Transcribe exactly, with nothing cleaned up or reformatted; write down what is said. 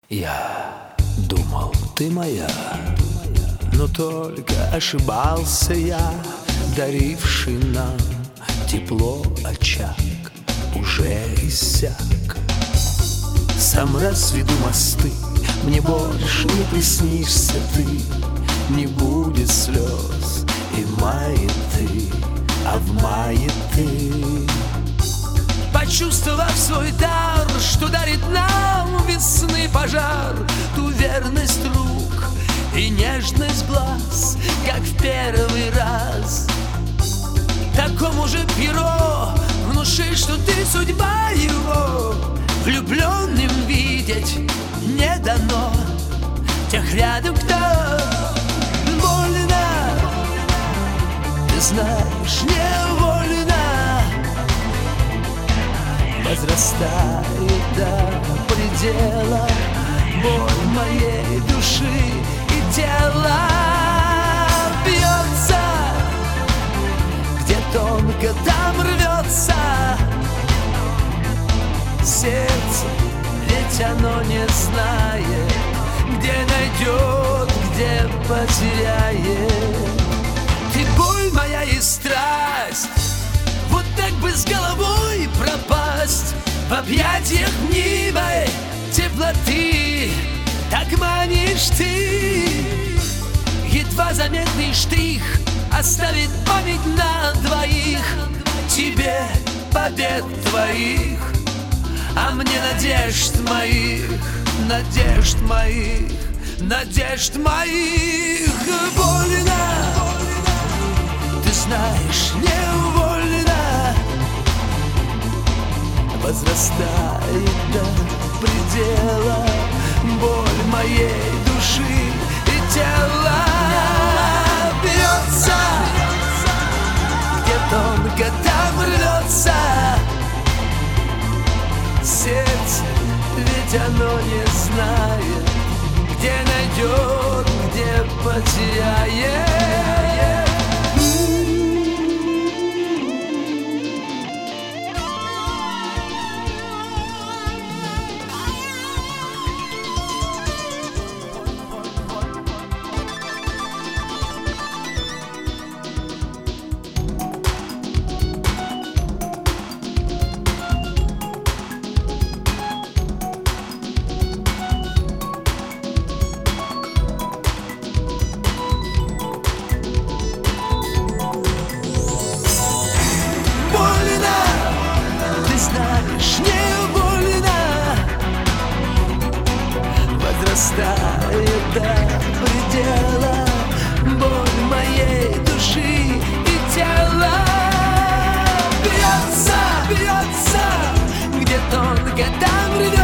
Я думал, ты моя, но только ошибался я, даривший нам тепло очаг уже иссяк. Сам разведу мосты, мне больше не приснишься ты, не будет слез и в мае ты, а в мае ты. Почувствовав свой дар, что дарит нам весны пожар, ту верность рук и нежность глаз, как в первый раз. Такому же перо внуши, что ты судьба его, влюбленным видеть не дано тех рядом, кто больно, ты знаешь, невольно возрастает до предела боль моей души и тела. Бьется, где тонко, там рвется сердце, ведь оно не знает, где найдет, где потеряет. Ты боль моя и страсть, вот так бы с головой пропасть в объятиях мнимой теплоты. Так манишь ты, едва заметный штрих оставит память на двоих. Тебе побед твоих, а мне надежд моих, надежд моих, надежд моих. Больно, ты знаешь, невольно возрастает до предела боль моей души и тела. Бьется, где тонко, там рвется сердце, ведь оно не знает, где найдет, где потеряет. Возрастает до предела боль моей души и тела. Бьется, бьется, где тонко, там рвется